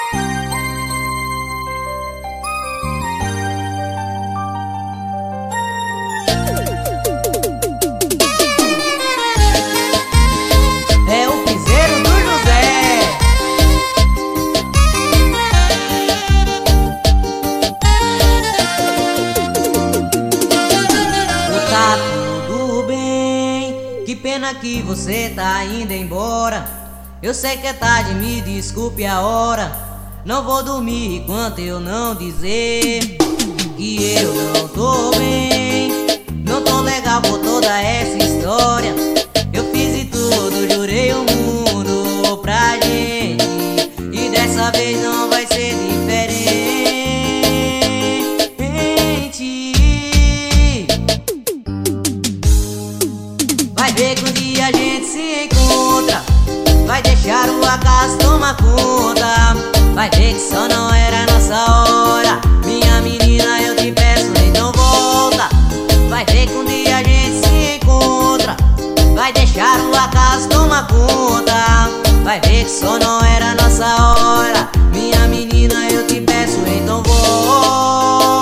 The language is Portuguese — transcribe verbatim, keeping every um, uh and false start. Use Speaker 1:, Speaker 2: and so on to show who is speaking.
Speaker 1: Que você tá indo embora. Eu sei que é tarde, me desculpe a hora. Não vou dormir enquanto eu não dizer que eu não tô bem. Não tô legal por toda essa história. Eu fiz de tudo, jurei o mundo pra gente, e dessa vez não vai ser diferente. Vai ver que um dia a gente se encontra, vai deixar o acaso tomar conta. Vai ver que só não era nossa hora. Minha menina, eu te peço, então volta. Vai ver que um dia a gente se encontra, vai deixar o acaso tomar conta. Vai ver que só não era nossa hora. Minha menina, eu te peço, então volta.